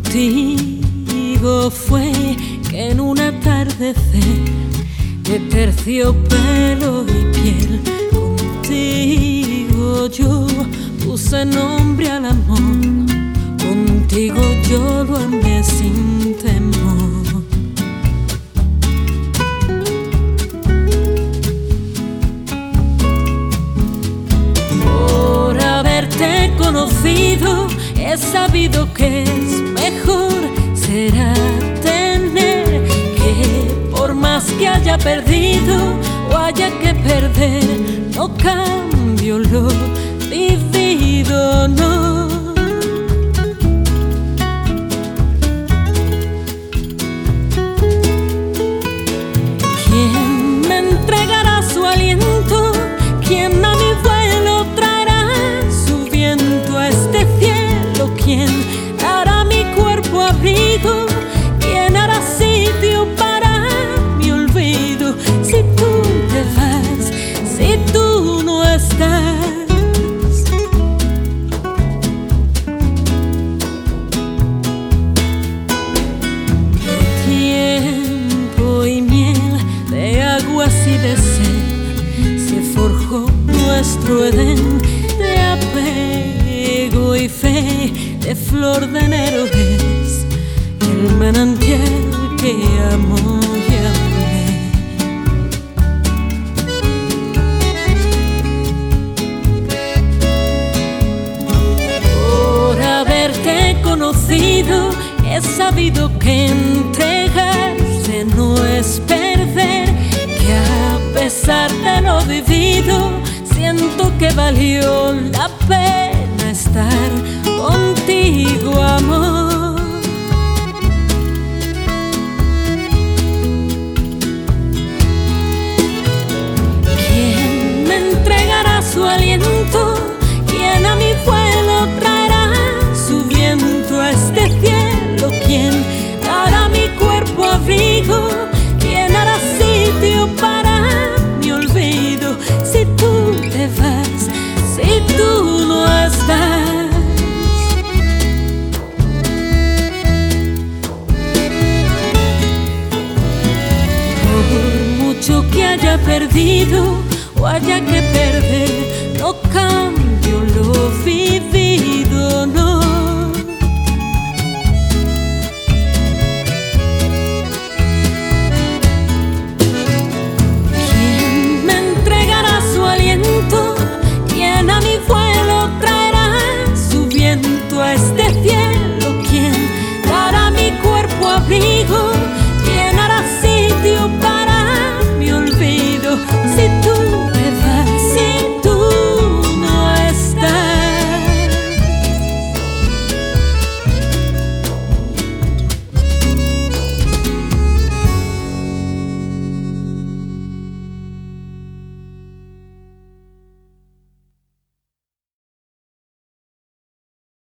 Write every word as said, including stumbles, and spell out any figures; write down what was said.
Contigo fue que en un atardecer de terciopelo y piel, contigo yo puse nombre al amor, contigo yo lo amé sin temor. Por haberte conocido he sabido que es mejor será tener, que por más que haya perdido o haya que perder, no cambio lo vivido, no. ¿Quién me entregará su aliento? ¿Quién a mi vuelo traerá su viento a este cielo? ¿Quién dará mi cuerpo abrigo? ¿Quién hará sitio para mi olvido? Si tú te vas, si tú no estás. Tiempo y miel, de aguas y de sed, se forjó nuestro Edén, de apego y fe, de flor de enero es el manantial que amo y amé. Por haberte conocido he sabido que entregarse no es perder, que a pesar de lo vivido siento que valió la pena estar contigo, amor. ¿Quién me entregará su aliento? ¿Quién a mi vuelo traerá su viento a este cielo? ¿Quién dará mi cuerpo abrigo? ¿Quién hará sitio para mi olvido? Si tú te vas, si tú no estás. Por mucho que haya perdido o haya que